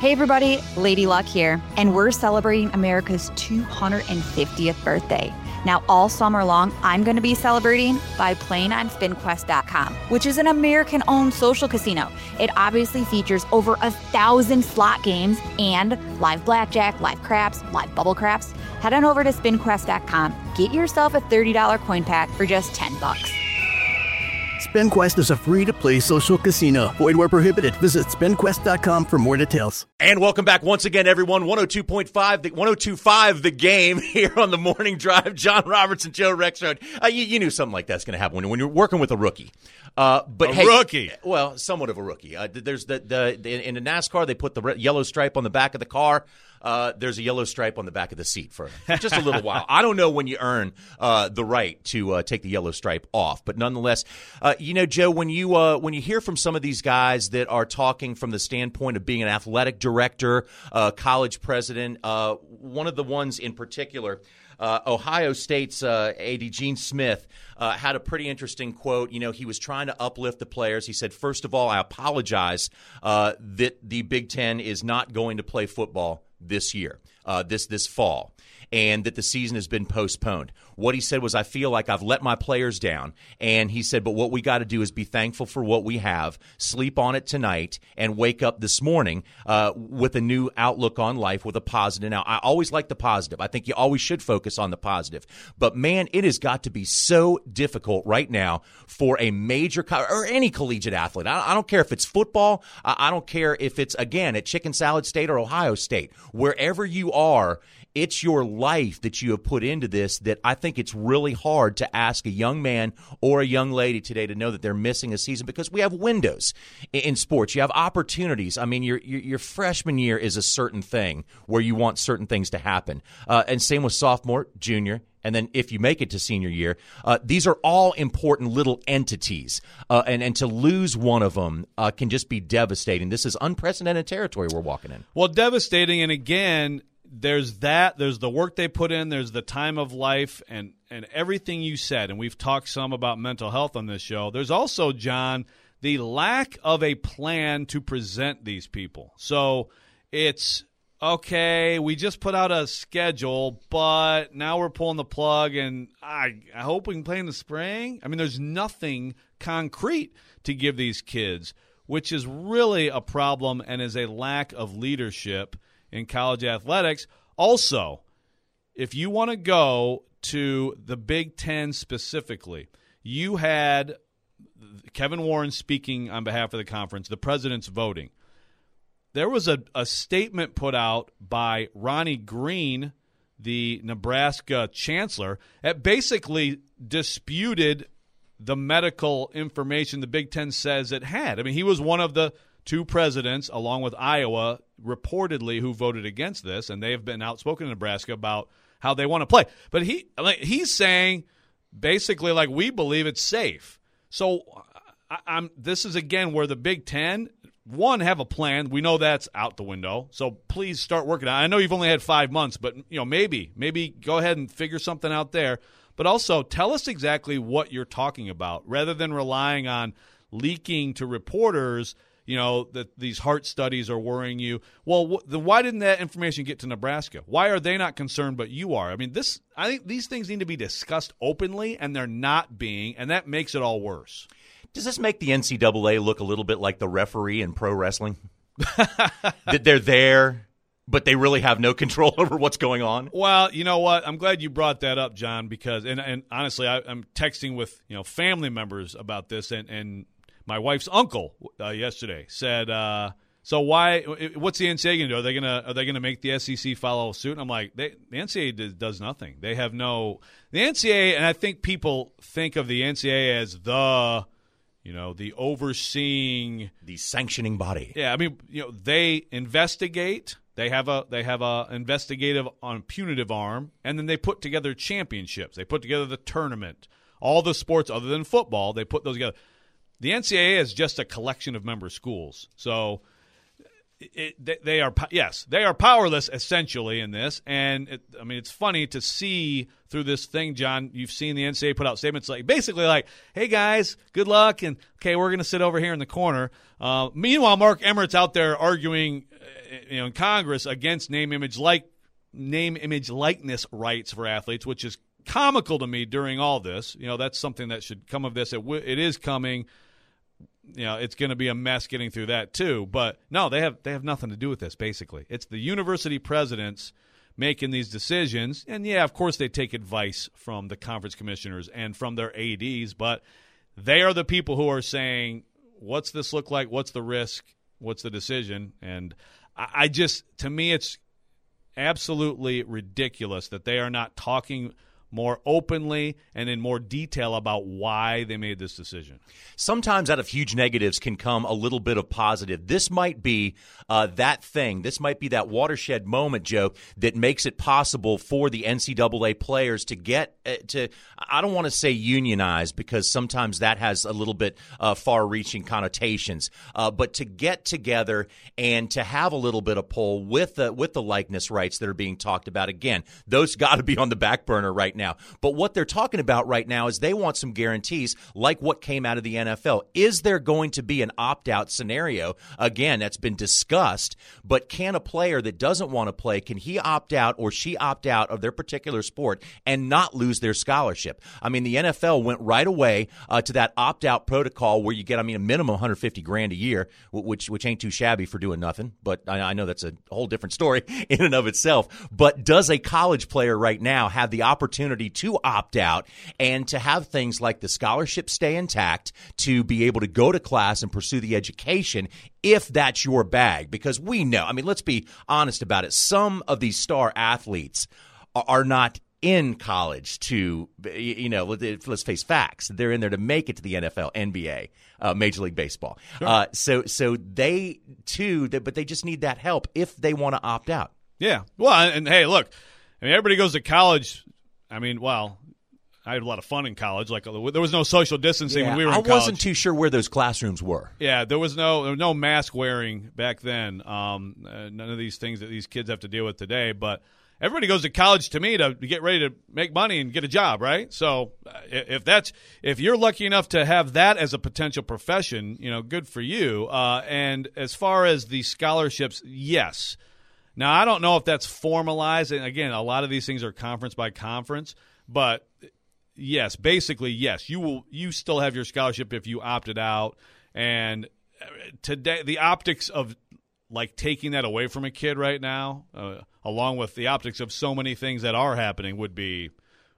Hey everybody, Lady Luck here, and we're celebrating America's 250th birthday. Now all summer long, I'm going to be celebrating by playing on SpinQuest.com, which is an American-owned social casino. It obviously features over 1,000 slot games and live blackjack, live craps, live bubble craps. Head on over to SpinQuest.com, get yourself a $30 coin pack for just $10. SpinQuest is a free-to-play social casino. Void where prohibited. Visit SpinQuest.com for more details. And welcome back once again, everyone. 102.5 The Game here on the Morning Drive. John Robertson, Joe Rexrode. You knew something like that's going to happen when you're working with a rookie. Rookie. Well, somewhat of a rookie. There's in the NASCAR, they put the yellow stripe on the back of the car. There's a yellow stripe on the back of the seat for just a little while. I don't know when you earn the right to take the yellow stripe off, but nonetheless, Joe, when you hear from some of these guys that are talking from the standpoint of being an athletic director, college president, one of the ones in particular, Ohio State's AD Gene Smith had a pretty interesting quote. He was trying to uplift the players. He said, first of all, I apologize that the Big Ten is not going to play football this year, this fall, and that the season has been postponed. What he said was, I feel like I've let my players down. And he said, but what we got to do is be thankful for what we have, sleep on it tonight, and wake up this morning with a new outlook on life, with a positive. Now, I always like the positive. I think you always should focus on the positive. But, man, it has got to be so difficult right now for a major or any collegiate athlete. I don't care if it's football. I don't care if it's, again, at Chicken Salad State or Ohio State. Wherever you are, it's your life that you have put into this that I think it's really hard to ask a young man or a young lady today to know that they're missing a season, because we have windows in sports. You have opportunities. I mean, your freshman year is a certain thing where you want certain things to happen. And same with sophomore, junior, and then if you make it to senior year, these are all important little entities. And to lose one of them can just be devastating. This is unprecedented territory we're walking in. Well, devastating, and again, there's the work they put in, there's the time of life, and everything you said, and we've talked some about mental health on this show. There's also, John, the lack of a plan to present these people. So it's, okay, we just put out a schedule, but now we're pulling the plug, and I hope we can play in the spring. I mean, there's nothing concrete to give these kids, which is really a problem and is a lack of leadership in college athletics. Also, if you want to go to the Big Ten specifically, you had Kevin Warren speaking on behalf of the conference, the president's voting. There was a statement put out by Ronnie Green, the Nebraska chancellor, that basically disputed the medical information the Big Ten says it had. I mean, he was one of the two presidents, along with Iowa, reportedly, who voted against this, and they have been outspoken in Nebraska about how they want to play. But he's saying basically, like, we believe it's safe. So this is, again, where the Big Ten, one, have a plan. We know that's out the window, so please start working on it. I know you've only had 5 months, but maybe go ahead and figure something out there. But also tell us exactly what you're talking about, rather than relying on leaking to reporters that these heart studies are worrying you. Well, why didn't that information get to Nebraska? Why are they not concerned, but you are? I mean, I think these things need to be discussed openly, and they're not being, and that makes it all worse. Does this make the NCAA look a little bit like the referee in pro wrestling? That they're there, but they really have no control over what's going on? Well, you know what? I'm glad you brought that up, John, because, and honestly, I'm texting with family members about this, and my wife's uncle yesterday said, "So what's the NCAA going to do? Are they going to make the SEC follow suit?" And I'm like, the NCAA does nothing. They have the NCAA, and I think people think of the NCAA as the overseeing, the sanctioning body. Yeah, I mean, they investigate. They have a investigative on punitive arm, and then they put together championships. They put together the tournament. All the sports other than football, they put those together. The NCAA is just a collection of member schools. So they are powerless essentially in this. And it's funny to see through this thing, John. You've seen the NCAA put out statements basically like, "Hey guys, good luck," and okay, we're going to sit over here in the corner. Meanwhile, Mark Emmert's out there arguing in Congress against name, image, likeness rights for athletes, which is comical to me during all this. That's something that should come of this. It is coming. It's going to be a mess getting through that too. But no, they have nothing to do with this. Basically, it's the university presidents making these decisions, and yeah, of course they take advice from the conference commissioners and from their ADs, but they are the people who are saying, "What's this look like? What's the risk? What's the decision?" And to me, it's absolutely ridiculous that they are not talking more openly and in more detail about why they made this decision. Sometimes out of huge negatives can come a little bit of positive. This might be that thing. This might be that watershed moment, Joe, that makes it possible for the NCAA players to get to, I don't want to say unionize because sometimes that has a little bit far-reaching connotations, but to get together and to have a little bit of pull with the likeness rights that are being talked about. Again, those got to be on the back burner right now. But what they're talking about right now is they want some guarantees like what came out of the NFL. Is there going to be an opt-out scenario? Again, that's been discussed, but can a player that doesn't want to play, can he opt out or she opt out of their particular sport and not lose their scholarship? I mean, the NFL went right away to that opt-out protocol where you get, a minimum $150,000 a year, which ain't too shabby for doing nothing, but I know that's a whole different story in and of itself. But does a college player right now have the opportunity to opt out and to have things like the scholarship stay intact, to be able to go to class and pursue the education if that's your bag? Because we know, let's be honest about it, some of these star athletes are not in college to, let's face facts. They're in there to make it to the NFL, NBA, Major League Baseball. Sure. So they too, but they just need that help if they want to opt out. Yeah. Well, and hey, look, everybody goes to college. I had a lot of fun in college. Like, there was no social distancing when we were in college. I wasn't too sure where those classrooms were. Yeah, there was no mask wearing back then. None of these things that these kids have to deal with today. But everybody goes to college, to me, to get ready to make money and get a job, right? So if you're lucky enough to have that as a potential profession, good for you. And as far as the scholarships, yes. Now, I don't know if that's formalized. And again, a lot of these things are conference by conference. But yes, basically, yes, you still have your scholarship if you opted out. And today, the optics of like taking that away from a kid right now, along with the optics of so many things that are happening, would be,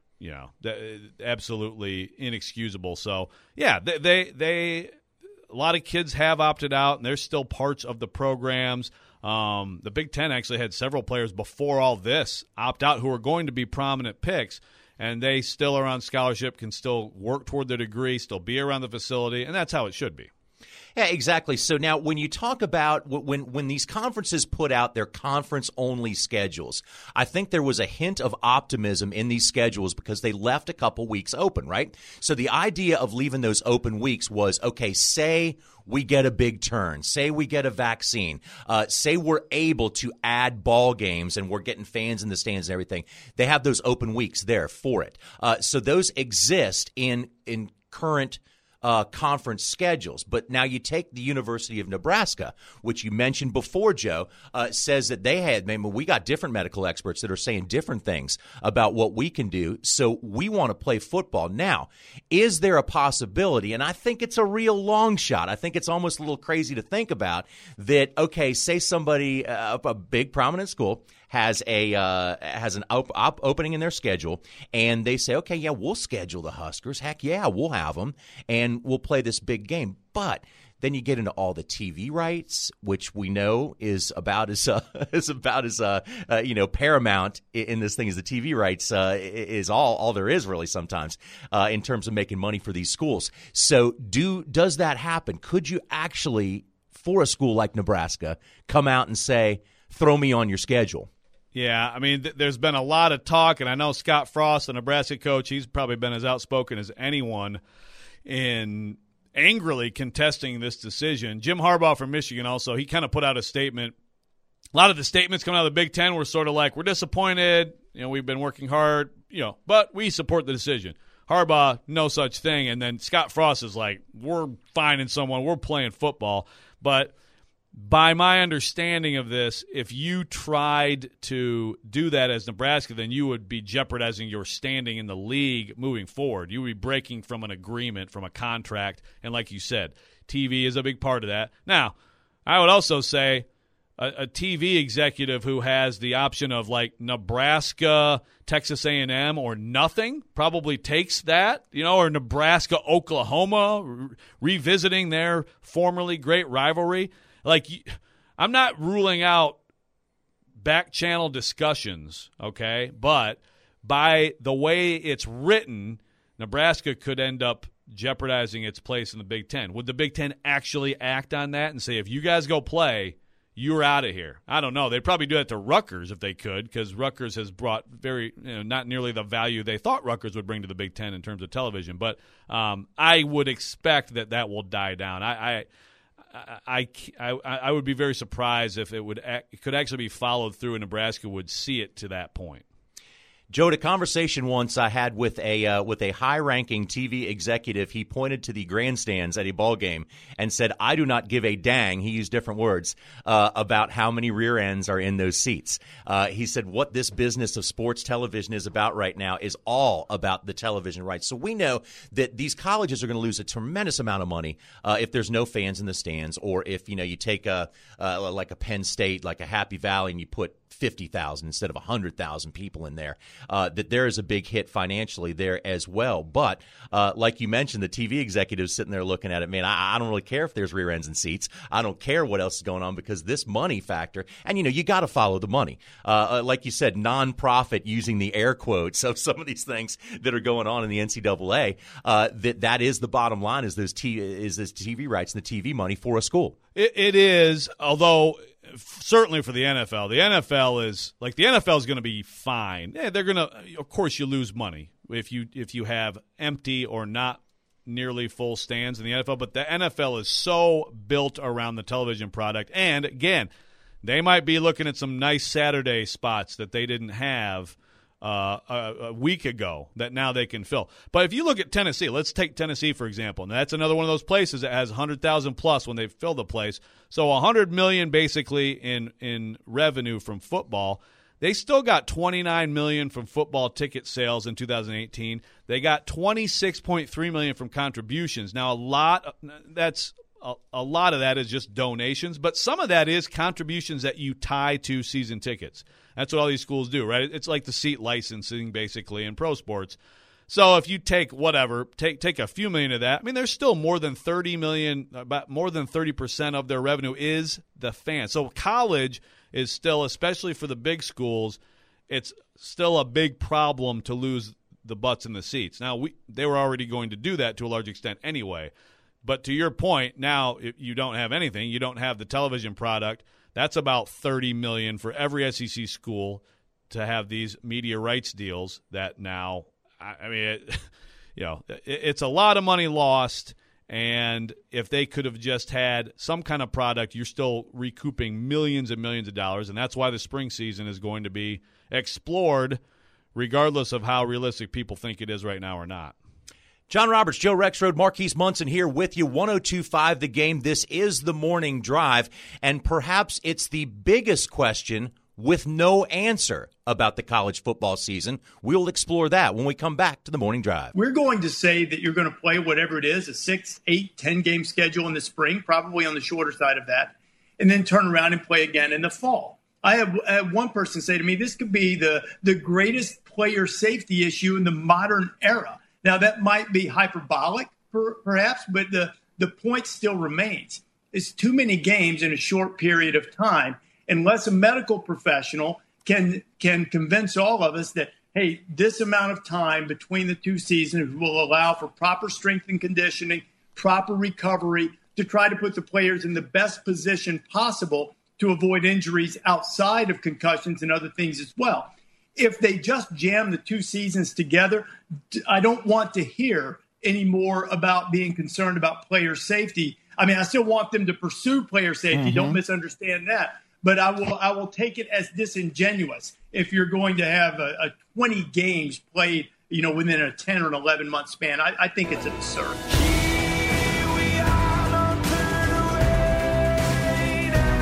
absolutely inexcusable. So yeah, they a lot of kids have opted out, and they're still parts of the programs. The Big Ten actually had several players before all this opt out who are going to be prominent picks, and they still are on scholarship, can still work toward their degree, still be around the facility, and that's how it should be. Yeah, exactly. So now when you talk about when these conferences put out their conference-only schedules, I think there was a hint of optimism in these schedules because they left a couple weeks open, right? So the idea of leaving those open weeks was, okay, say we get a big turn, say we get a vaccine, say we're able to add ball games and we're getting fans in the stands and everything. They have those open weeks there for it. So those exist in current conference schedules. But now you take the University of Nebraska, which you mentioned before, Joe, says that they had, we got different medical experts that are saying different things about what we can do. So we want to play football. Now, is there a possibility, and I think it's a real long shot, I think it's almost a little crazy to think about, that, okay, say somebody, a big prominent school, has an opening in their schedule, and they say, okay, yeah, we'll schedule the Huskers. Heck yeah, we'll have them, and we'll play this big game. But then you get into all the TV rights, which we know is about as paramount in this thing as the TV rights is all there is really sometimes in terms of making money for these schools. So does that happen? Could you actually, for a school like Nebraska, come out and say, throw me on your schedule? Yeah, there's been a lot of talk, and I know Scott Frost, the Nebraska coach, he's probably been as outspoken as anyone in angrily contesting this decision. Jim Harbaugh from Michigan also, he kind of put out a statement. A lot of the statements coming out of the Big Ten were sort of like, we're disappointed, we've been working hard, but we support the decision. Harbaugh, no such thing. And then Scott Frost is like, we're finding someone, we're playing football. But by my understanding of this, if you tried to do that as Nebraska, then you would be jeopardizing your standing in the league moving forward. You would be breaking from an agreement, from a contract, and like you said, TV is a big part of that. Now, I would also say a TV executive who has the option of like Nebraska, Texas A&M, or nothing probably takes that, or Nebraska, Oklahoma, revisiting their formerly great rivalry. Like, I'm not ruling out back channel discussions, okay? But by the way it's written, Nebraska could end up jeopardizing its place in the Big Ten. Would the Big Ten actually act on that and say, if you guys go play, you're out of here? I don't know. They'd probably do that to Rutgers if they could, because Rutgers has brought not nearly the value they thought Rutgers would bring to the Big Ten in terms of television. But I would expect that will die down. I would be very surprised if it could actually be followed through and Nebraska would see it to that point. Joe, a conversation once I had with a high-ranking TV executive, he pointed to the grandstands at a ball game and said, "I do not give a dang." He used different words about how many rear ends are in those seats. He said, "What this business of sports television is about right now is all about the television rights." So we know that these colleges are going to lose a tremendous amount of money if there's no fans in the stands, or if you take like a Penn State, like a Happy Valley, and you put 50,000 instead of 100,000 people in there, that there is a big hit financially there as well. But like you mentioned, the TV executives sitting there looking at it, man, I don't really care if there's rear ends and seats. I don't care what else is going on, because this money factor, and you got to follow the money. Like you said, nonprofit, using the air quotes of some of these things that are going on in the NCAA, that is the bottom line, is this TV rights and the TV money for a school. It is, although certainly for the NFL. The NFL is going to be fine. Yeah, they're going to, of course, you lose money if you have empty or not nearly full stands in the NFL. But the NFL is so built around the television product, and again, they might be looking at some nice Saturday spots that they didn't have a week ago that now they can fill. But if you look at Tennessee, let's take Tennessee for example, and that's another one of those places that has 100,000 plus when they fill the place. So $100 million basically in revenue from football. They still got $29 million from football ticket sales in 2018. They got $26.3 million from contributions. Now a lot of that is just donations, but some of that is contributions that you tie to season tickets. That's what all these schools do, right? It's like the seat licensing, basically, in pro sports. So if you take take a few million of that, I mean, there's still more than $30 million, about more than 30% of their revenue is the fans. So college is still, especially for the big schools, it's still a big problem to lose the butts in the seats. Now, they were already going to do that to a large extent anyway. But to your point, now if you don't have anything, you don't have the television product. That's about $30 million for every SEC school to have these media rights deals. That now, I mean, it's a lot of money lost. And if they could have just had some kind of product, you're still recouping millions and millions of dollars. And that's why the spring season is going to be explored, regardless of how realistic people think it is right now or not. John Roberts, Joe Rexrode, Marquise Munson here with you, 102.5 The Game. This is the Morning Drive, and perhaps it's the biggest question with no answer about the college football season. We'll explore that when we come back to the Morning Drive. We're going to say that you're going to play whatever it is, a 6, 8, 10-game schedule in the spring, probably on the shorter side of that, and then turn around and play again in the fall. I had one person say to me, this could be the greatest player safety issue in the modern era. Now, that might be hyperbolic, perhaps, but the point still remains. It's too many games in a short period of time, unless a medical professional can convince all of us that, hey, this amount of time between the two seasons will allow for proper strength and conditioning, proper recovery, to try to put the players in the best position possible to avoid injuries outside of concussions and other things as well. If they just jam the two seasons together, I don't want to hear any more about being concerned about player safety. I mean, I still want them to pursue player safety. Mm-hmm. Don't misunderstand that. But I will take it as disingenuous if you're going to have a 20 games played, within a 10 or an 11-month span. I think it's absurd.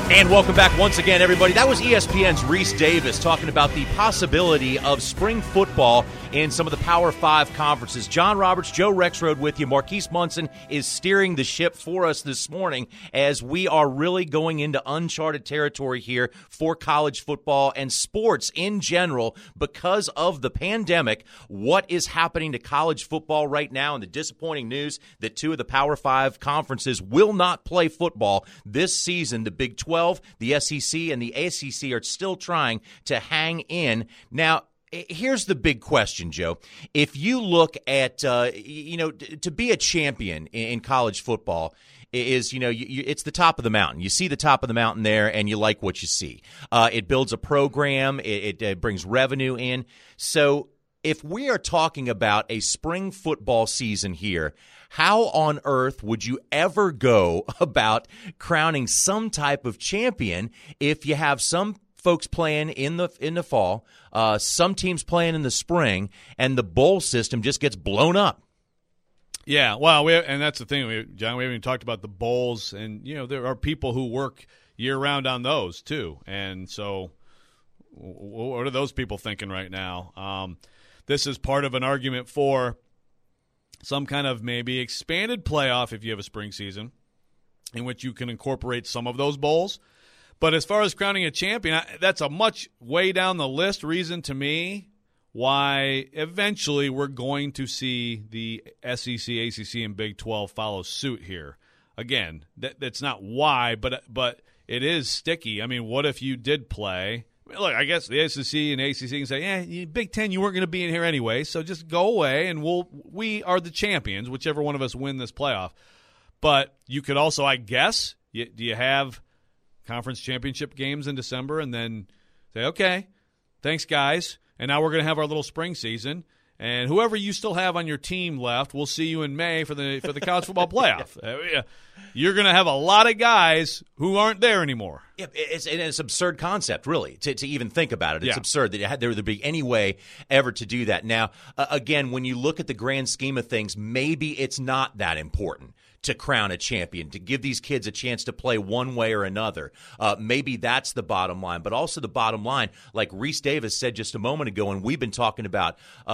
And welcome back once again, everybody. That was ESPN's Reese Davis talking about the possibility of spring football in some of the Power 5 conferences. John Roberts, Joe Rexrode with you. Marquise Munson is steering the ship for us this morning as we are really going into uncharted territory here for college football and sports in general because of the pandemic. What is happening to college football right now, and the disappointing news that 2 of the Power 5 conferences will not play football this season. The Big 12, the SEC, and the ACC are still trying to hang in. Now, here's the big question, Joe. If you look at, to be a champion in college football is, it's the top of the mountain. You see the top of the mountain there, and you like what you see. It builds a program. It brings revenue in. So if we are talking about a spring football season here, how on earth would you ever go about crowning some type of champion if you have some folks playing in the fall, some teams playing in the spring, and the bowl system just gets blown up? Yeah, well, and that's the thing, John. We haven't even talked about the bowls, and there are people who work year round on those too. And so, what are those people thinking right now? This is part of an argument for some kind of maybe expanded playoff if you have a spring season in which you can incorporate some of those bowls. But as far as crowning a champion, that's a much way down the list reason to me why eventually we're going to see the SEC, ACC, and Big 12 follow suit here. Again, that's not why, but it is sticky. I mean, what if you did play? Look, I guess the SEC and ACC can say, Big Ten, you weren't going to be in here anyway, so just go away, and we are the champions, whichever one of us win this playoff. But you could also, I guess, do you have conference championship games in December and then say, okay, thanks, guys, and now we're going to have our little spring season, and whoever you still have on your team left, we'll see you in May for the college football playoff. You're going to have a lot of guys who aren't there anymore. Yeah, it's an absurd concept, really, to even think about it. It's absurd that there would be any way ever to do that. Now, again, when you look at the grand scheme of things, maybe it's not that important to crown a champion, to give these kids a chance to play one way or another. Maybe that's the bottom line. But also the bottom line, like Reese Davis said just a moment ago, and we've been talking about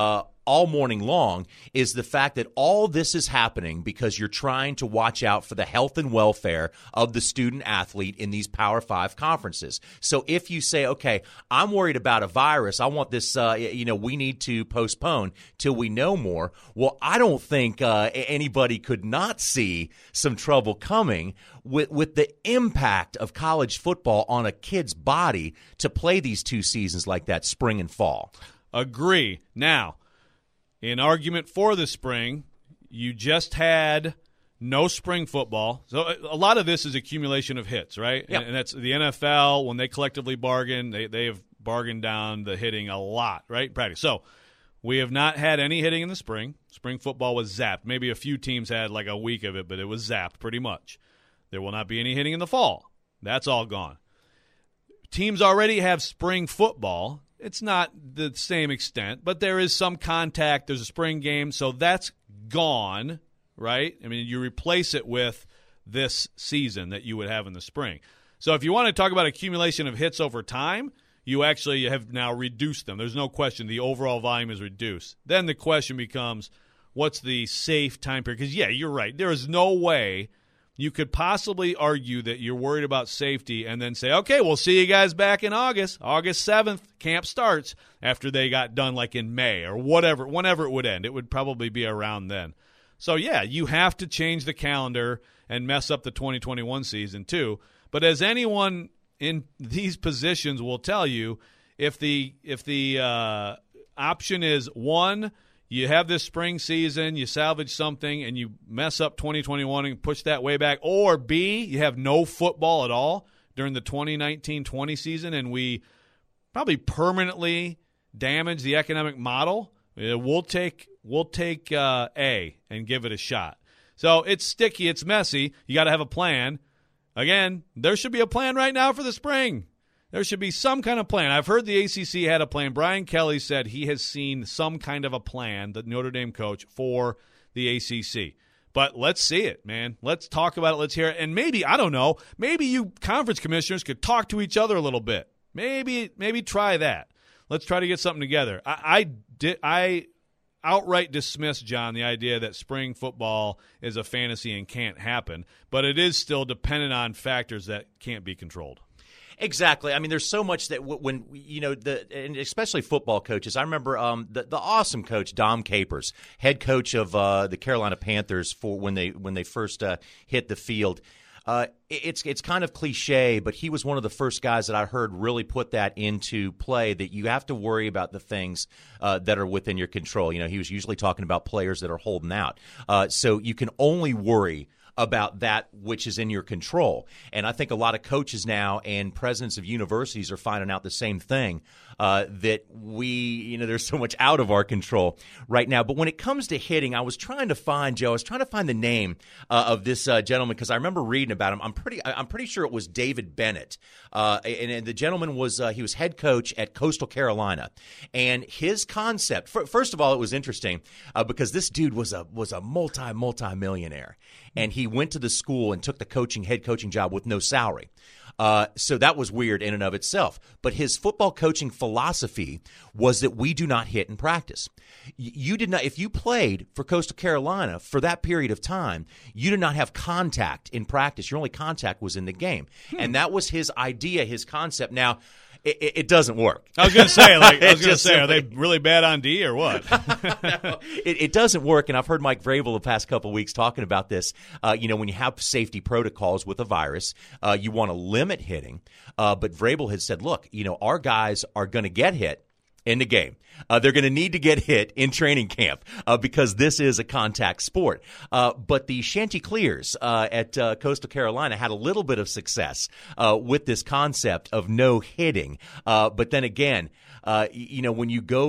all morning long, is the fact that all this is happening because you're trying to watch out for the health and welfare of the student athlete in these Power 5 conferences. So if you say, okay, I'm worried about a virus, I want this, we need to postpone till we know more. Well, I don't think anybody could not see some trouble coming with the impact of college football on a kid's body to play these 2 seasons like that, spring and fall. Agree. Now, in argument for the spring, you just had no spring football. So a lot of this is accumulation of hits, right? Yep. And that's the NFL, when they collectively bargain, they have bargained down the hitting a lot, right? Practice. So we have not had any hitting in the spring. Spring football was zapped. Maybe a few teams had like a week of it, but it was zapped pretty much. There will not be any hitting in the fall. That's all gone. Teams already have spring football. It's not the same extent, but there is some contact. There's a spring game, so that's gone, right? I mean, you replace it with this season that you would have in the spring. So if you want to talk about accumulation of hits over time, you actually have now reduced them. There's no question the overall volume is reduced. Then the question becomes, what's the safe time period? Because, yeah, you're right. There is no way you could possibly argue that you're worried about safety and then say, okay, we'll see you guys back in August. August 7th, camp starts after they got done like in May or whatever, whenever it would end. It would probably be around then. So, yeah, you have to change the calendar and mess up the 2021 season too. But as anyone in these positions will tell you, if the option is, one, you have this spring season, you salvage something, and you mess up 2021 and push that way back. Or B, you have no football at all during the 2019-20 season, and we probably permanently damage the economic model. We'll take A and give it a shot. So it's sticky, it's messy. You got to have a plan. Again, there should be a plan right now for the spring. There should be some kind of plan. I've heard the ACC had a plan. Brian Kelly said he has seen some kind of a plan, the Notre Dame coach, for the ACC. But let's see it, man. Let's talk about it. Let's hear it. And maybe, I don't know, maybe you conference commissioners could talk to each other a little bit. Maybe try that. Let's try to get something together. I outright dismiss, John, the idea that spring football is a fantasy and can't happen, but it is still dependent on factors that can't be controlled. Exactly. I mean, there's so much that when and especially football coaches. I remember the awesome coach Dom Capers, head coach of the Carolina Panthers, for when they first hit the field. It's kind of cliche, but he was one of the first guys that I heard really put that into play, that you have to worry about the things that are within your control. He was usually talking about players that are holding out. So you can only worry about that which is in your control. And I think a lot of coaches now and presidents of universities are finding out the same thing, that there's so much out of our control right now. But when it comes to hitting, I was trying to find the name of this gentleman, because I remember reading about him. I'm pretty sure it was David Bennett. And the gentleman was he was head coach at Coastal Carolina. And his concept, first of all, it was interesting because this dude was a multi-millionaire. And he went to the school and took the head coaching job with no salary. So that was weird in and of itself. But his football coaching philosophy was that we do not hit in practice. You did not, if you played for Coastal Carolina for that period of time, you did not have contact in practice. Your only contact was in the game. And that was his idea, his concept. Now, it doesn't work. I was going to say, are they really bad on D or what? No, it doesn't work, and I've heard Mike Vrabel the past couple of weeks talking about this. When you have safety protocols with a virus, you want to limit hitting. But Vrabel has said, look, our guys are going to get hit in the game. They're going to need to get hit in training camp because this is a contact sport. But the Chanticleers at Coastal Carolina had a little bit of success with this concept of no hitting. But then again, when you go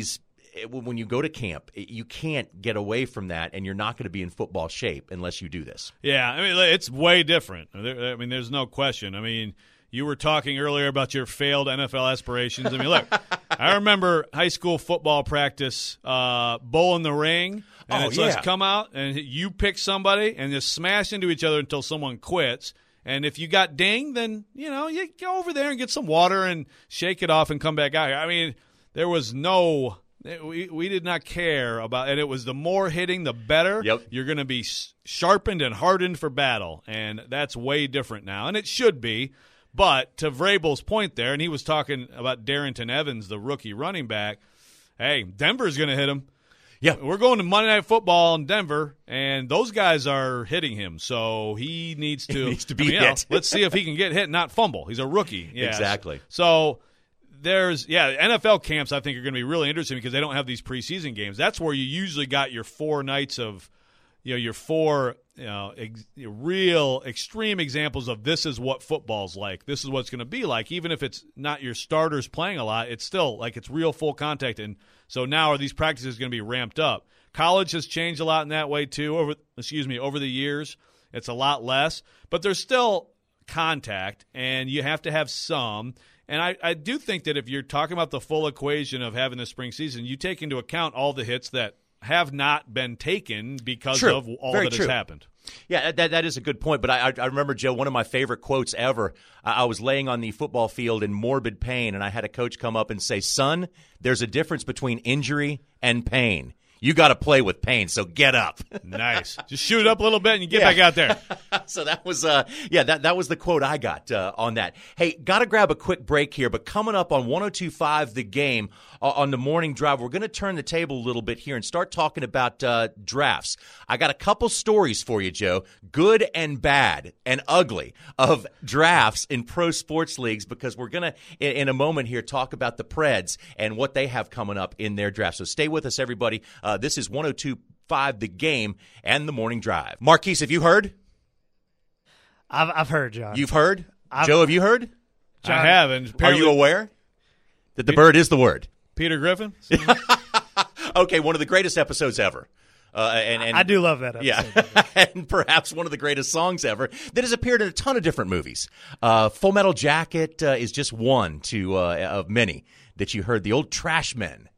to camp, you can't get away from that, and you're not going to be in football shape unless you do this. Yeah, I mean, it's way different. I mean, there's no question. I mean, you were talking earlier about your failed NFL aspirations. I mean, look, I remember high school football practice, Bull in the Ring, and let's come out, and you pick somebody and just smash into each other until someone quits. And if you got dinged, then, you go over there and get some water and shake it off and come back out. I mean, there was no – we did not care about – and it was the more hitting, the better. Yep. You're going to be sharpened and hardened for battle, and that's way different now, and it should be. But to Vrabel's point there, and he was talking about Darrington Evans, the rookie running back, hey, Denver's going to hit him. Yeah. We're going to Monday Night Football in Denver, and those guys are hitting him. So he needs to be hit. Let's see if he can get hit and not fumble. He's a rookie. Yes. Exactly. So NFL camps I think are going to be really interesting because they don't have these preseason games. That's where you usually got your 4 nights of your 4 real extreme examples of this is what football's like. This is what it's going to be like. Even if it's not your starters playing a lot, it's still like it's real full contact. And so now are these practices going to be ramped up? College has changed a lot in that way too. Over the years, it's a lot less, but there's still contact, and you have to have some. And I do think that if you're talking about the full equation of having the spring season, you take into account all the hits that have not been taken because of all that has happened. Yeah, that is a good point. But I remember, Joe, one of my favorite quotes ever. I was laying on the football field in morbid pain, and I had a coach come up and say, "Son, there's a difference between injury and pain. You got to play with pain, so get up." Nice. Just shoot it up a little bit and you get back out there. So that was that was the quote I got on that. Hey, got to grab a quick break here, but coming up on 102.5 The Game on the morning drive, we're going to turn the table a little bit here and start talking about drafts. I got a couple stories for you, Joe, good and bad and ugly, of drafts in pro sports leagues, because we're going to, in a moment here, talk about the Preds and what they have coming up in their draft. So stay with us, everybody. This is 102.5 The Game and the Morning Drive. Marquise, have you heard? I've heard, John. You've heard? Joe, have you heard? John, I haven't. Are you aware that the bird is the word? Peter Griffin? Okay, one of the greatest episodes ever. And I do love that episode. Yeah, and perhaps one of the greatest songs ever that has appeared in a ton of different movies. Full Metal Jacket is just one of many that you heard. The old Trash Men.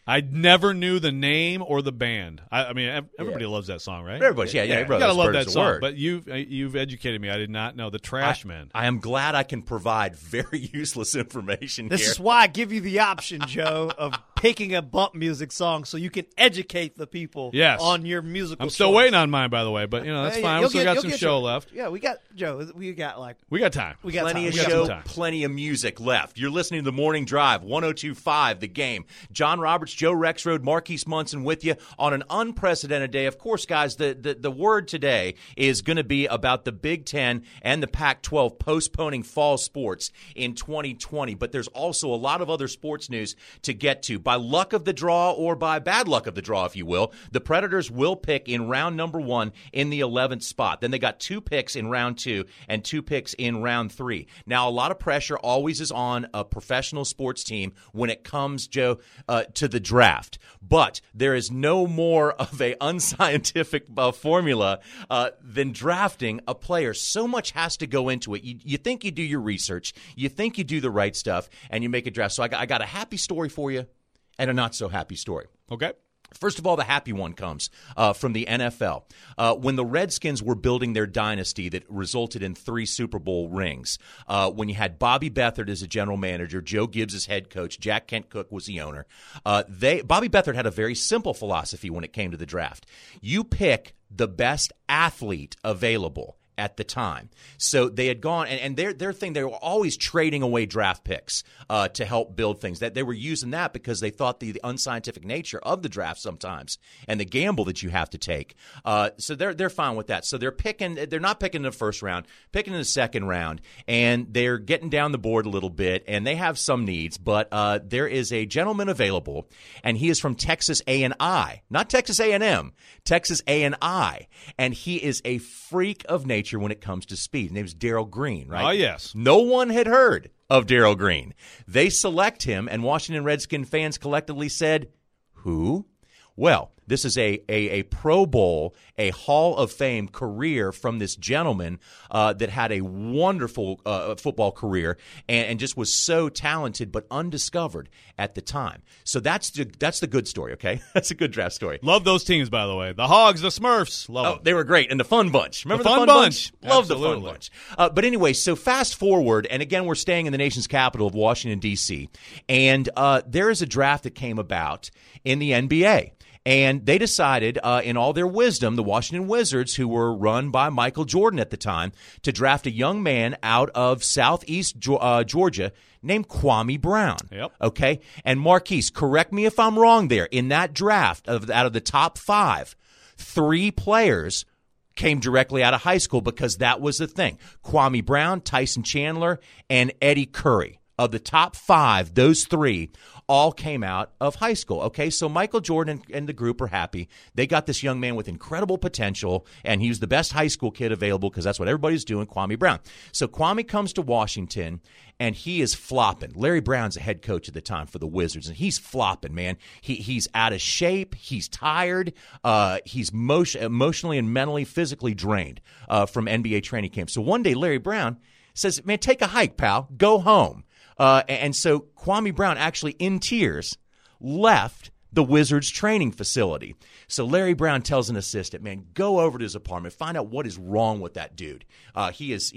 I never knew the name or the band. I mean, everybody loves that song, right? Everybody, yeah. You gotta love that song. But you've educated me. I did not know the Trash Men. I am glad I can provide very useless information This here. is why I give you the option, Joe, of picking a bump music song so you can educate the people on your musical I'm still choice. waiting on mine, by the way, but that's fine. We still got some show left. Yeah, we got Joe. We got time. We got plenty time. of show, plenty of music left. You're listening to The Morning Drive, 102.5 The Game. John Roberts, Joe Rexrode, Marquise Munson with you on an unprecedented day. Of course, guys, the word today is going to be about the Big Ten and the Pac-12 postponing fall sports in 2020. But there's also a lot of other sports news to get to. By luck of the draw or by bad luck of the draw, if you will, the Predators will pick in round number 1 in the 11th spot. Then they got 2 picks in round 2 and 2 picks in round 3. Now, a lot of pressure always is on a professional sports team when it comes, Joe, to the draft. But there is no more of a unscientific formula than drafting a player. So much has to go into it. You think you do your research, you think you do the right stuff, and you make a draft. So I got a happy story for you and a not-so-happy story. Okay. First of all, the happy one comes from the NFL. When the Redskins were building their dynasty that resulted in 3 Super Bowl rings, when you had Bobby Beathard as a general manager, Joe Gibbs as head coach, Jack Kent Cooke was the owner, Bobby Beathard had a very simple philosophy when it came to the draft. You pick the best athlete available at the time. So they had gone, and their thing, they were always trading away draft picks to help build things. That they were using that because they thought the unscientific nature of the draft sometimes and the gamble that you have to take. So they're fine with that. So they're not picking in the first round, picking in the second round, and they're getting down the board a little bit, and they have some needs, but there is a gentleman available, and he is from Texas A&I, not Texas A&M, Texas A&I, and he is a freak of nature when it comes to speed. His name is Darrell Green, right? Oh, yes. No one had heard of Darrell Green. They select him, and Washington Redskin fans collectively said, who? Well, this is a Pro Bowl, a Hall of Fame career from this gentleman that had a wonderful football career and just was so talented but undiscovered at the time. So that's the good story, okay? That's a good draft story. Love those teams, by the way. The Hogs, the Smurfs. Love them. They were great. And the Fun Bunch. Remember the Fun Bunch? Love the Fun Bunch. But anyway, so fast forward, and again, we're staying in the nation's capital of Washington, D.C., and there is a draft that came about in the NBA. And they decided, in all their wisdom, the Washington Wizards, who were run by Michael Jordan at the time, to draft a young man out of southeast Georgia named Kwame Brown. Yep. Okay? And Marquise, correct me if I'm wrong there. In that draft, out of the top 5, 3 players came directly out of high school because that was the thing. Kwame Brown, Tyson Chandler, and Eddie Curry. Of the top 5, those 3 all came out of high school. Okay, so Michael Jordan and the group are happy. They got this young man with incredible potential, and he was the best high school kid available because that's what everybody's doing, Kwame Brown. So Kwame comes to Washington, and he is flopping. Larry Brown's the head coach at the time for the Wizards, and he's flopping, man. He's out of shape. He's tired. He's emotionally and mentally, physically drained from NBA training camp. So one day Larry Brown says, man, take a hike, pal. Go home. And so Kwame Brown actually, in tears, left the Wizards training facility. So Larry Brown tells an assistant, man, go over to his apartment, find out what is wrong with that dude. He is,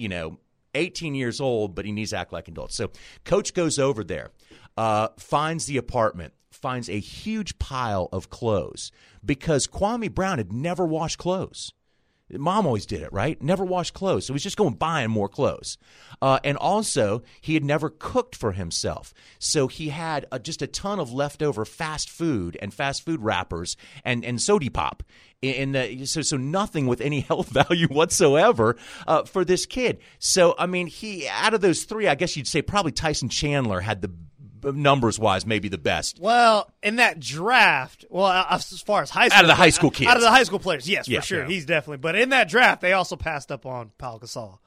18 years old, but he needs to act like an adult. So Coach goes over there, finds the apartment, finds a huge pile of clothes because Kwame Brown had never washed clothes. Mom always did it, right? Never washed clothes. So he's just going buying more clothes. And also, he had never cooked for himself. So he had just a ton of leftover fast food and fast food wrappers and Sody Pop. So nothing with any health value whatsoever for this kid. So, I mean, out of those 3, I guess you'd say probably Tyson Chandler had the numbers-wise, maybe the best. Well, in that draft, as far as high school, out of the high school kids, out of the high school players, yes, yeah, for sure, yeah. he's definitely. But in that draft, they also passed up on Pau Gasol.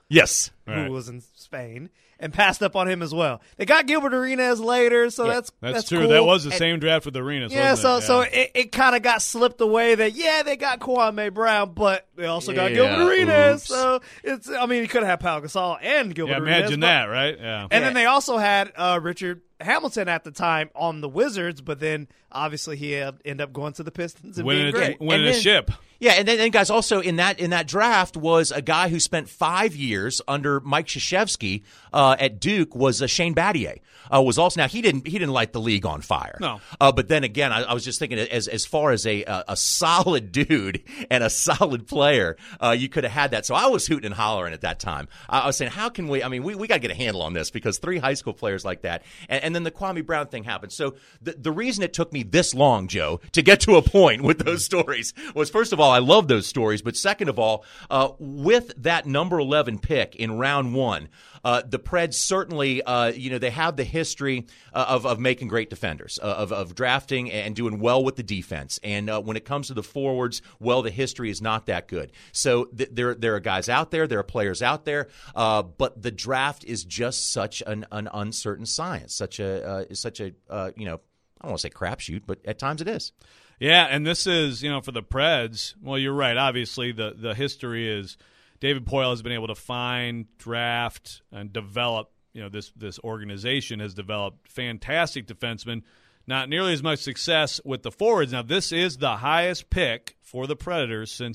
Yes. who was in Spain, and passed up on him as well. They got Gilbert Arenas later, so that's true. Cool. That was the same draft with Arenas, yeah, wasn't so it kind of got slipped away that, they got Kwame Brown, but they also got Gilbert Arenas. Oops. So, you could have had Pau Gasol and Gilbert Arenas. Imagine that, right? Yeah. And then they also had Richard Hamilton at the time on the Wizards, but then obviously he ended up going to the Pistons and being great. Winning a ship. Yeah, and then guys, also in that draft was a guy who spent 5 years under Mike Krzyzewski at Duke, was Shane Battier. Was also, now he didn't light the league on fire. No. But then again, I was just thinking as far as a solid dude and a solid player, you could have had that. So I was hooting and hollering at that time. I was saying, how can we? I mean, we got to get a handle on this, because 3 high school players like that, and then the Kwame Brown thing happened. So the reason it took me this long, Joe, to get to a point with those stories was, first of all, I love those stories, but second of all, with that number 11 pick in round 1, the Preds certainly, they have the history of making great defenders, of drafting and doing well with the defense. And when it comes to the forwards, the history is not that good. So there are guys out there, there are players out there, but the draft is just such an uncertain science, such a I don't want to say crapshoot, but at times it is. Yeah, and this is, for the Preds, well, you're right. Obviously, the history is David Poile has been able to find, draft, and develop, this organization has developed fantastic defensemen. Not nearly as much success with the forwards. Now, this is the highest pick for the Predators since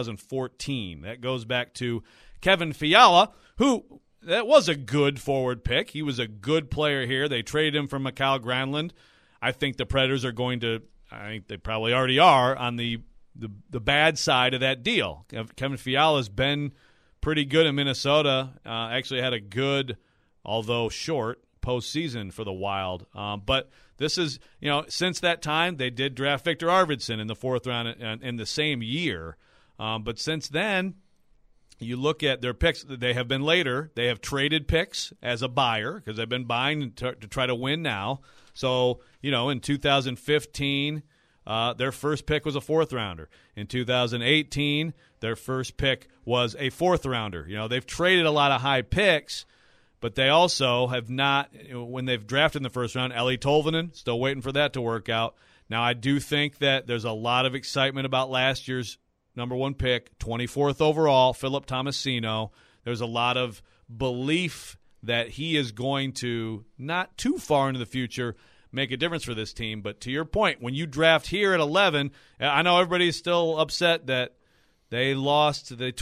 2014. That goes back to Kevin Fiala, who that was a good forward pick. He was a good player here. They traded him from Mikael Granlund. I think the Predators are going to – I think they probably already are on the bad side of that deal. Kevin Fiala has been pretty good in Minnesota. Actually had a good, although short, postseason for the Wild. But this is, since that time, they did draft Victor Arvidsson in the 4th round in the same year. But since then, you look at their picks, they have been later. They have traded picks as a buyer because they've been buying to try to win now. So, in 2015, their first pick was a 4th rounder. In 2018, their first pick was a 4th rounder. They've traded a lot of high picks, but they also have not, when they've drafted in the 1st round, Eeli Tolvanen, still waiting for that to work out. Now, I do think that there's a lot of excitement about last year's number 1 pick, 24th overall, Philip Tomasino. There's a lot of belief that he is going to, not too far into the future, make a difference for this team. But to your point, when you draft here at 11, I know everybody's still upset that they lost the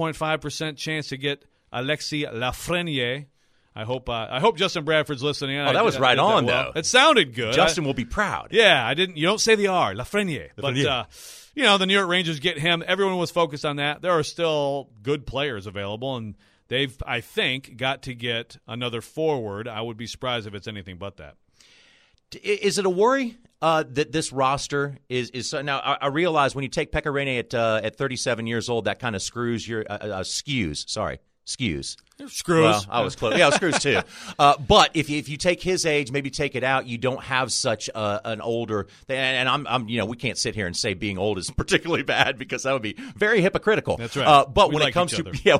12.5% chance to get Alexis Lafreniere. I hope Justin Bradford's listening. Oh, that was right on, though. It sounded good. Justin will be proud. Yeah, you don't say the R, Lafreniere. But, the New York Rangers get him. Everyone was focused on that. There are still good players available, and they've, I think, got to get another forward. I would be surprised if it's anything but that. Is it a worry that this roster is now? I realize when you take Pekka Rinne at 37 years old, that kind of skews your skews. Screws. Well, I was close. Yeah, screws too. But if you take his age, maybe take it out, you don't have such an older. And I'm we can't sit here and say being old is particularly bad because that would be very hypocritical. That's right. But when it comes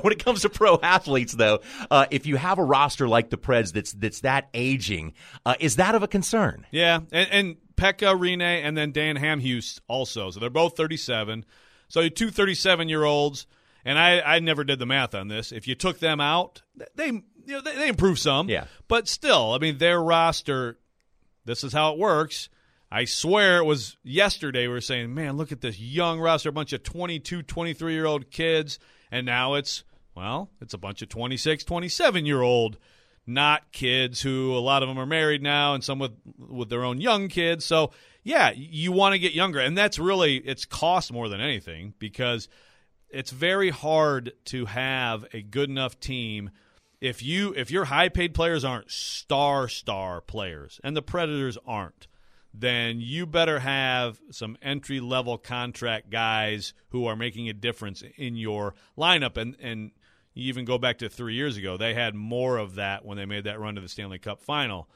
to pro athletes, though, if you have a roster like the Preds that's that aging, is that of a concern? Yeah, and Pekka Rinne and then Dan Hamhuis also. So they're both 37. So you're 2 37-year-olds. And I never did the math on this. If you took them out, they improve some. Yeah. But still, their roster, this is how it works. I swear it was yesterday we were saying, man, look at this young roster, a bunch of 22, 23-year-old kids. And now it's a bunch of 26, 27-year-old not kids who a lot of them are married now and some with their own young kids. So, yeah, you want to get younger. And that's really, it's cost more than anything because – it's very hard to have a good enough team if your high-paid players aren't star players, and the Predators aren't, then you better have some entry-level contract guys who are making a difference in your lineup. And you even go back to 3 years ago, they had more of that when they made that run to the Stanley Cup final.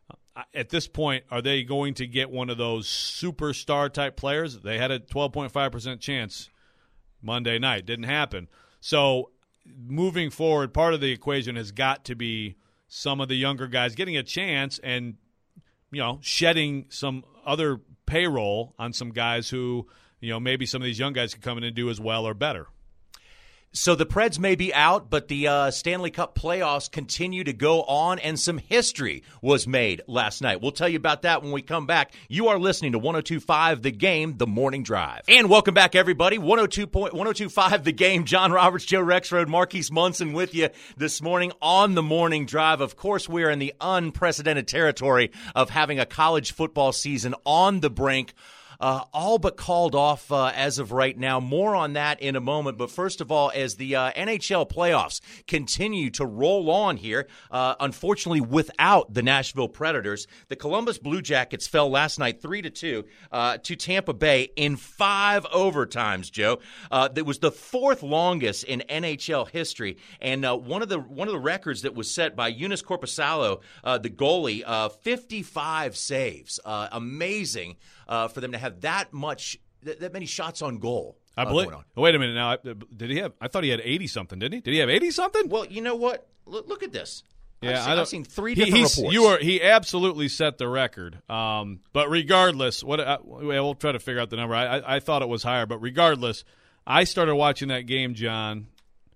At this point, are they going to get one of those superstar-type players? They had a 12.5% chance Monday night. Didn't happen. So moving forward, part of the equation has got to be some of the younger guys getting a chance and, shedding some other payroll on some guys who, maybe some of these young guys could come in and do as well or better. So the Preds may be out, but the Stanley Cup playoffs continue to go on, and some history was made last night. We'll tell you about that when we come back. You are listening to 102.5 The Game, The Morning Drive. And welcome back, everybody. 102.5 The Game. John Roberts, Joe Rexrode, Marquise Munson with you this morning on The Morning Drive. Of course, we are in the unprecedented territory of having a college football season on the brink. All but called off as of right now. More on that in a moment. But first of all, as the NHL playoffs continue to roll on here, unfortunately without the Nashville Predators, the Columbus Blue Jackets fell last night 3-2 to Tampa Bay in 5 overtimes, Joe. That was the 4th longest in NHL history. And one of the records that was set by Eunice Korpisalo, the goalie, 55 saves. Amazing. For them to have that many shots on goal. I believe. Wait a minute now. Did he have? I thought he had 80-something, didn't he? Did he have 80-something? Well, you know what? Look at this. Yeah, I've seen 3 different reports. He absolutely set the record. But regardless, we'll try to figure out the number. I thought it was higher, but regardless, I started watching that game, John,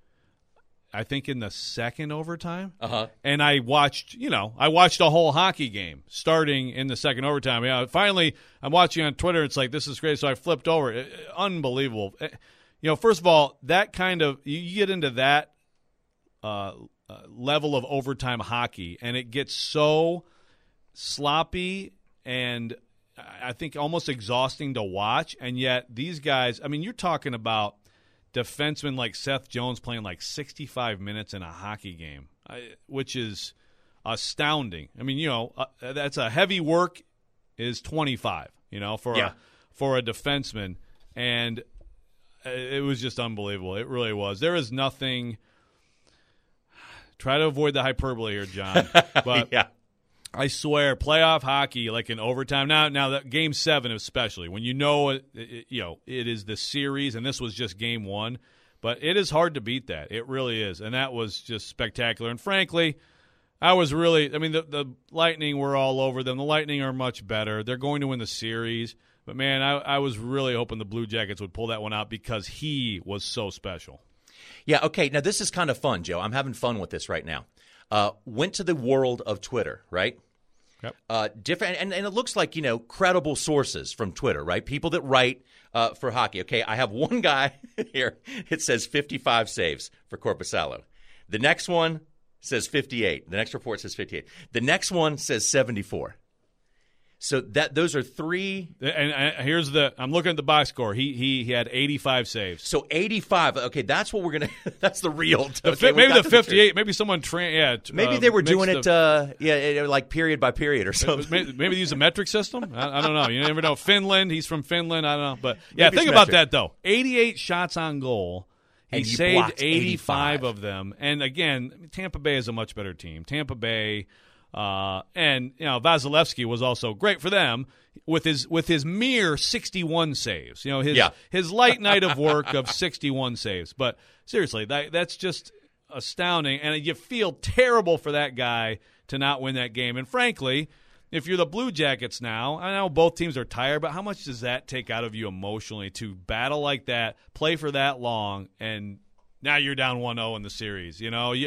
I think in the 2nd overtime. And I watched a whole hockey game starting in the 2nd overtime. Finally, I'm watching on Twitter. It's like, this is great. So I flipped over. Unbelievable. First of all, that kind of, you get into that level of overtime hockey, and it gets so sloppy and I think almost exhausting to watch. And yet these guys, you're talking about defensemen like Seth Jones playing like 65 minutes in a hockey game, which is astounding. That's a heavy work is 25, for a defenseman. And it was just unbelievable. It really was. There is nothing. Try to avoid the hyperbole here, John. But yeah. I swear, playoff hockey, like in overtime. Now that Game 7 especially, when it is the series, and this was just Game 1, but it is hard to beat that. It really is, and that was just spectacular. And frankly, I was really, the Lightning were all over them. The Lightning are much better. They're going to win the series, but man, I was really hoping the Blue Jackets would pull that one out because he was so special. Yeah. Okay. Now this is kind of fun, Joe. I'm having fun with this right now. Went to the world of Twitter, right? Yep. Different, and it looks like, credible sources from Twitter, right? People that write for hockey. Okay, I have one guy here. It says 55 saves for Korpisalo. The next one says 58. The next report says 58. The next one says 74. So those are 3. And here's I'm looking at the box score. He had 85 saves. So 85. Okay, that's what we're gonna. That's the real. Okay, maybe the 58. Maybe someone. Maybe they were doing it. Like period by period or something. Maybe they use a metric system. I don't know. You never know. Finland. He's from Finland. I don't know. But yeah, think about that though. 88 shots on goal. He saved 85 of them. And again, Tampa Bay is a much better team. Tampa Bay. And Vasilevsky was also great for them with his mere 61 saves. His light night of work of 61 saves. But seriously, that's just astounding, and you feel terrible for that guy to not win that game. And frankly, if you're the Blue Jackets now, I know both teams are tired, but how much does that take out of you emotionally to battle like that, play for that long, and now you're down 1-0 in the series.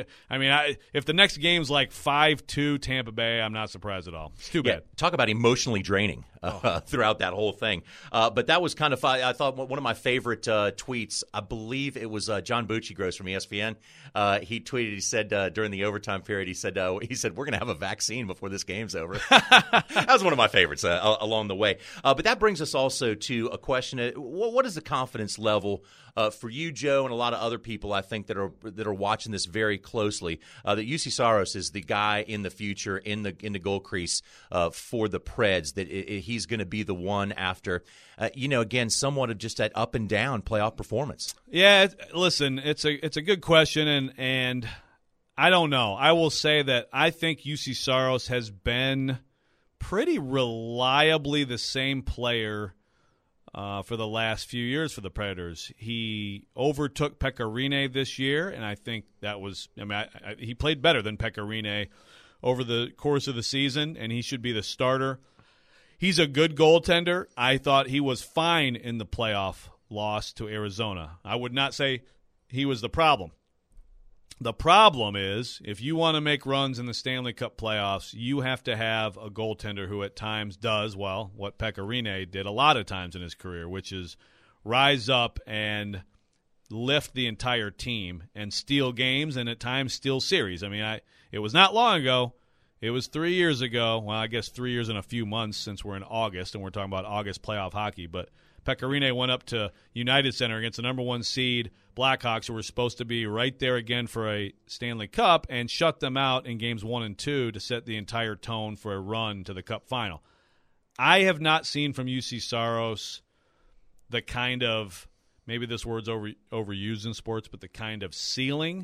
If the next game's like 5-2 Tampa Bay, I'm not surprised at all. It's too bad. Talk about emotionally draining throughout that whole thing. But that was kind of fun. I thought one of my favorite tweets, I believe it was John Bucci-Gross from ESPN. He tweeted, he said during the overtime period, he said we're going to have a vaccine before this game's over. That was one of my favorites along the way. But that brings us also to a question. What is the confidence level for you, Joe, and a lot of other people, I think, that are watching this very closely, that UC Saros is the guy in the future in the goal crease for the Preds, that he's going to be the one after, again, somewhat of just that up and down playoff performance? Yeah, listen, it's a good question, and I don't know. I will say that I think UC Saros has been pretty reliably the same player for the last few years for the Predators. He overtook Pekka Rinne this year, and I think that was – he played better than Pekka Rinne over the course of the season, and he should be the starter. He's a good goaltender. I thought he was fine in the playoff loss to Arizona. I would not say he was the problem. The problem is, if you want to make runs in the Stanley Cup playoffs, you have to have a goaltender who at times does, well, what Pekka Rinne did a lot of times in his career, which is rise up and lift the entire team and steal games and at times steal series. I mean, it was not long ago. It was 3 years ago. Well, I guess 3 years and a few months since we're in August, and we're talking about August playoff hockey. But Pekka Rinne went up to United Center against the number 1 seed Blackhawks, who were supposed to be right there again for a Stanley Cup, and shut them out in games 1 and 2 to set the entire tone for a run to the Cup final. I have not seen from UC Saros the kind of, maybe this word's overused in sports, but the kind of ceiling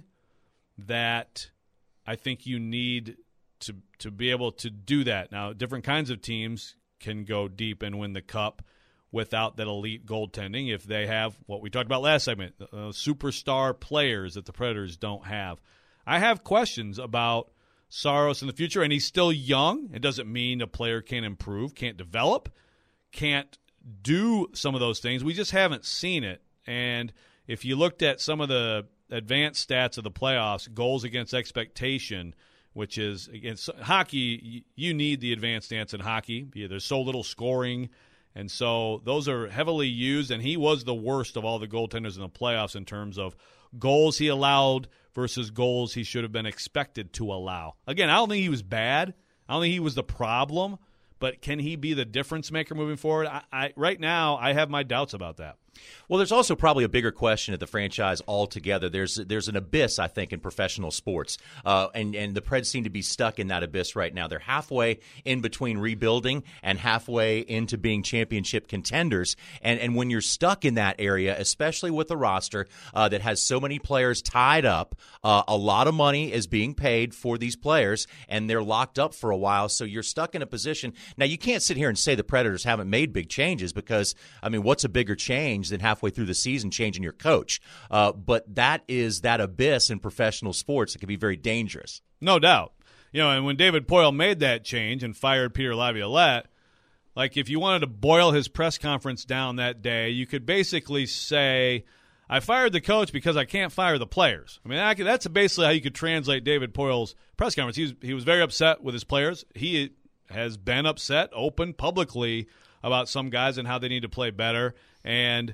that I think you need to be able to do that. Now, different kinds of teams can go deep and win the Cup without that elite goaltending if they have what we talked about last segment, superstar players that the Predators don't have. I have questions about Saros in the future, and he's still young. It doesn't mean a player can't improve, can't develop, can't do some of those things. We just haven't seen it. And if you looked at some of the advanced stats of the playoffs, goals against expectation, which is, against hockey, you need the advanced stats in hockey. There's so little scoring. And so those are heavily used, and he was the worst of all the goaltenders in the playoffs in terms of goals he allowed versus goals he should have been expected to allow. Again, I don't think he was bad. I don't think he was the problem, but can he be the difference maker moving forward? Right now, I have my doubts about that. Well, there's also probably a bigger question at the franchise altogether. There's an abyss, I think, in professional sports, and the Preds seem to be stuck in that abyss right now. They're halfway in between rebuilding and halfway into being championship contenders, and when you're stuck in that area, especially with a roster that has so many players tied up, a lot of money is being paid for these players, and they're locked up for a while, so you're stuck in a position. Now, you can't sit here and say the Predators haven't made big changes because, I mean, what's a bigger change than halfway through the season changing your coach? But that is that abyss in professional sports that can be very dangerous. No doubt. And when David Poile made that change and fired Peter Laviolette, like if you wanted to boil his press conference down that day, you could basically say, I fired the coach because I can't fire the players. I mean, that's basically how you could translate David Poile's press conference. He was very upset with his players. He has been upset, open, publicly about some guys and how they need to play better. And,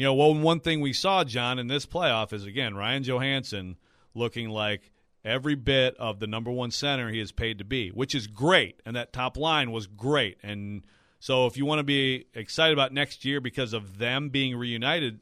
one thing we saw, John, in this playoff is, again, Ryan Johansson looking like every bit of the number 1 center he is paid to be, which is great. And that top line was great. And so if you want to be excited about next year because of them being reunited,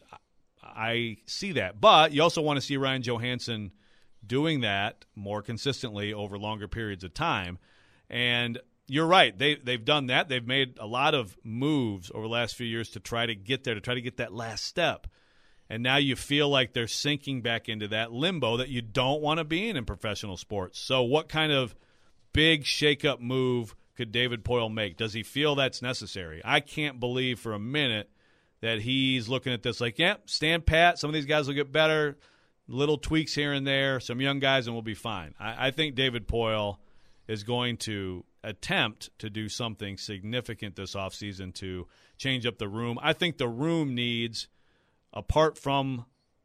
I see that. But you also want to see Ryan Johansson doing that more consistently over longer periods of time. And you're right. They've done that. They've made a lot of moves over the last few years to try to get there, to try to get that last step. And now you feel like they're sinking back into that limbo that you don't want to be in professional sports. So what kind of big shake-up move could David Poile make? Does he feel that's necessary? I can't believe for a minute that he's looking at this like, stand pat. Some of these guys will get better. Little tweaks here and there. Some young guys, and we'll be fine. I think David Poile is going to attempt to do something significant this offseason to change up the room. I think the room needs, apart from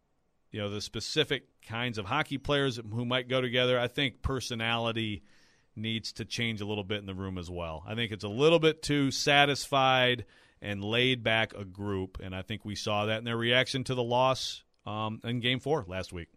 the specific kinds of hockey players who might go together, I think personality needs to change a little bit in the room as well. I think it's a little bit too satisfied and laid back a group, and I think we saw that in their reaction to the loss in Game 4 last week.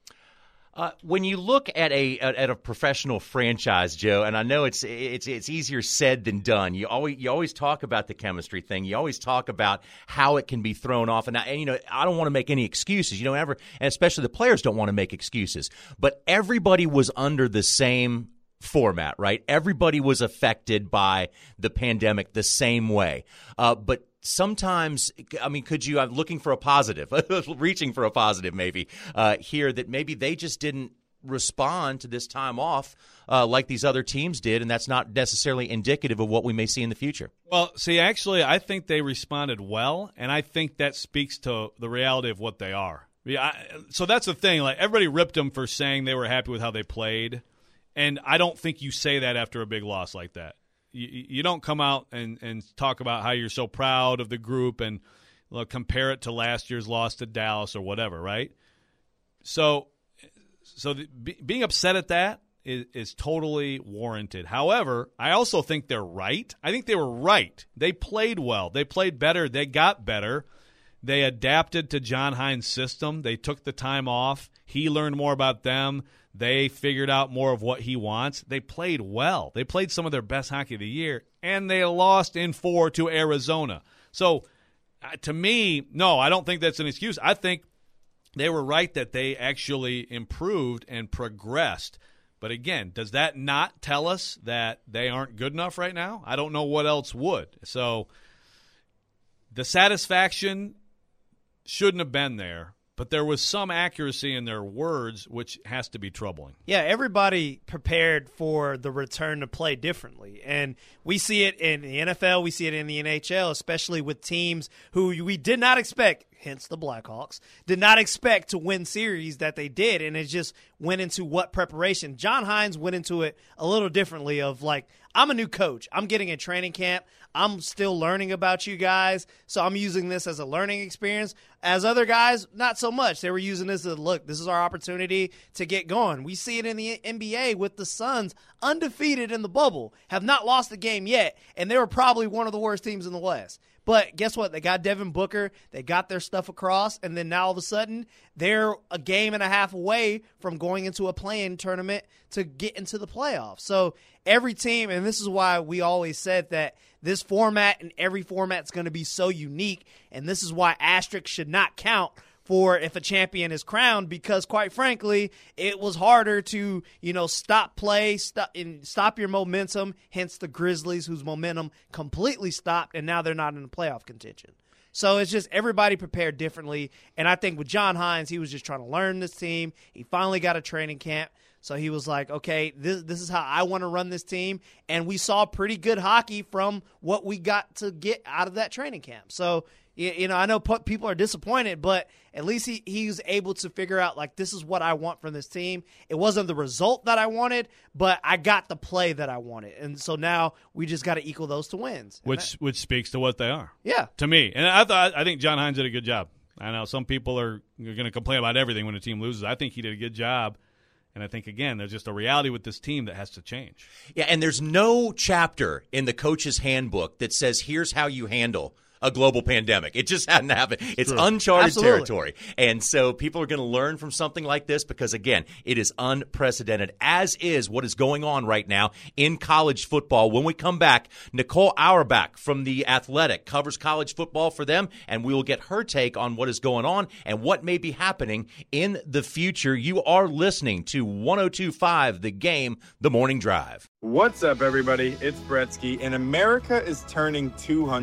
When you look at a professional franchise, Joe, and I know it's easier said than done. You always talk about the chemistry thing. You always talk about how it can be thrown off. And I don't want to make any excuses. You don't ever, and especially the players don't want to make excuses. But everybody was under the same format, right? Everybody was affected by the pandemic the same way. But sometimes, could you, I'm looking for a positive, reaching for a positive maybe here, that maybe they just didn't respond to this time off like these other teams did, and that's not necessarily indicative of what we may see in the future. Well, see, actually, I think they responded well, and I think that speaks to the reality of what they are. So that's the thing. Like, everybody ripped them for saying they were happy with how they played, and I don't think you say that after a big loss like that. You don't come out and talk about how you're so proud of the group and compare it to last year's loss to Dallas or whatever, right? So being upset at that is totally warranted. However, I also think they're right. I think they were right. They played well. They played better. They got better. They adapted to John Hines' system. They took the time off. He learned more about them. They figured out more of what he wants. They played well. They played some of their best hockey of the year, and they lost in 4 to Arizona. So, to me, no, I don't think that's an excuse. I think they were right that they actually improved and progressed. But again, does that not tell us that they aren't good enough right now? I don't know what else would. So the satisfaction shouldn't have been there, but there was some accuracy in their words, which has to be troubling. Yeah, everybody prepared for the return to play differently. And we see it in the NFL, we see it in the NHL, especially with teams who we did not expect, hence the Blackhawks, did not expect to win series that they did, and it just went into what preparation. John Hines went into it a little differently of like, I'm a new coach. I'm getting a training camp. I'm still learning about you guys, so I'm using this as a learning experience. As other guys, not so much. They were using this as, look, this is our opportunity to get going. We see it in the NBA with the Suns, undefeated in the bubble, have not lost a game yet, and they were probably one of the worst teams in the West. But guess what? They got Devin Booker. They got their stuff across, and then now all of a sudden they're a game and a half away from going into a play-in tournament to get into the playoffs. So every team, and this is why we always said that this format and every format is going to be so unique, and this is why asterisk should not count for if a champion is crowned, because quite frankly, it was harder to, stop play, stop your momentum, hence the Grizzlies, whose momentum completely stopped, and now they're not in the playoff contention. So it's just everybody prepared differently, and I think with John Hines, he was just trying to learn this team. He finally got a training camp, so he was like, okay, this is how I want to run this team, and we saw pretty good hockey from what we got to get out of that training camp. So, I know people are disappointed, but at least he was able to figure out, like, this is what I want from this team. It wasn't the result that I wanted, but I got the play that I wanted. And so now we just got to equal those to wins. Which speaks to what they are. Yeah. To me. And I think John Hines did a good job. I know some people are going to complain about everything when a team loses. I think he did a good job. And I think, again, there's just a reality with this team that has to change. Yeah, and there's no chapter in the coach's handbook that says, here's how you handle a global pandemic. It just hadn't happened. It's uncharted territory. And so people are going to learn from something like this because, again, it is unprecedented, as is what is going on right now in college football. When we come back, Nicole Auerbach from The Athletic covers college football for them, and we will get her take on what is going on and what may be happening in the future. You are listening to 102.5 The Game, The Morning Drive. What's up, everybody? It's Bretsky, and America is turning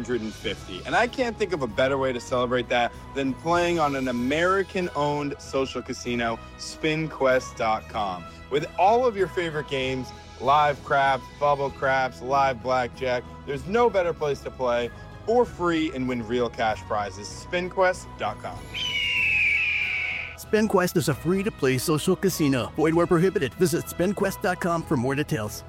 250. And I can't think of a better way to celebrate that than playing on an American-owned social casino, SpinQuest.com. With all of your favorite games, live craps, bubble craps, live blackjack, there's no better place to play for free and win real cash prizes. SpinQuest.com. SpinQuest is a free-to-play social casino. Void where prohibited. Visit SpinQuest.com for more details.